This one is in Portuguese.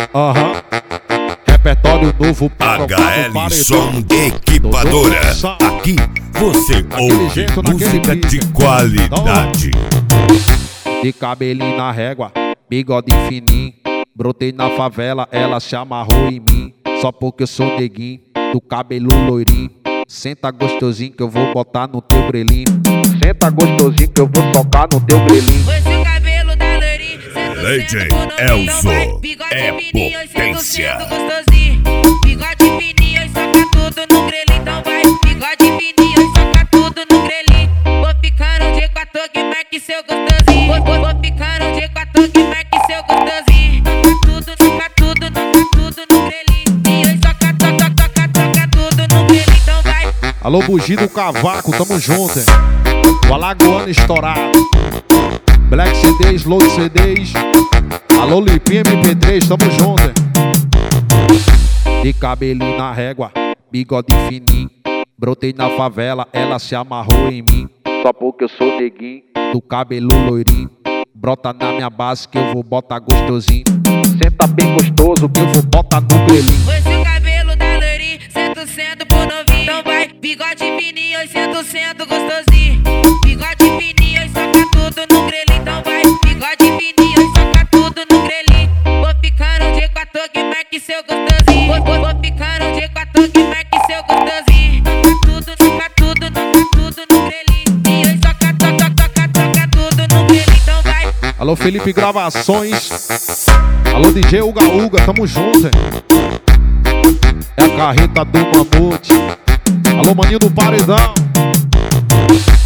Repertório novo pra HL Som Equipadora. Aqui você ouve música de qualidade. De cabelinho na régua, bigode fininho. Brotei na favela, ela se amarrou em mim. Só porque eu sou neguinho, do cabelo loirinho. Senta gostosinho que eu vou botar no teu grelinho. Senta gostosinho que eu vou tocar no teu grelinho. Esse o cabelo da loirinha, DJ Elzo é potência. Bigode fininho e soca tudo no grelinho, então vai. Bigode fininho e soca tudo no grelinho. Vou ficando de quatro que marque seu gostosinho. Vou ficando de quatro que marque seu gostosinho. Toca tudo no grelinho. E soca tudo no grelinho, então vai. Alô, Bugi do Cavaco, tamo junto, hein? O Alagoano estourado. Black CDs, Load CDs. Alô, Lipinha MP3, tamo junto, hein? De cabelinho na régua, bigode fininho. Brotei na favela, ela se amarrou em mim. Só porque eu sou neguinho, do cabelo loirinho. Brota na minha base que eu vou botar gostosinho. Senta bem gostoso que eu vou botar no grelinho. Esse o cabelo da loirinha, 100% pro novinho. Então vai, bigode fininho e 100% gostosinho. Bigode fininho e soca tudo no grelinho. Então vai, bigode fininho e soca tudo no grelinho. Vou ficando de quatro que marque seu gostosinho. Vou ficando de quatro que marque seu gostosinho. Toca tudo no grelinho. E soca tudo no grelinho. Então vai. Alô, Felipe Gravações. Alô, DJ Uga Uga, tamo junto, hein? É a carreta do Mamute. Alô, maninho do Paredão.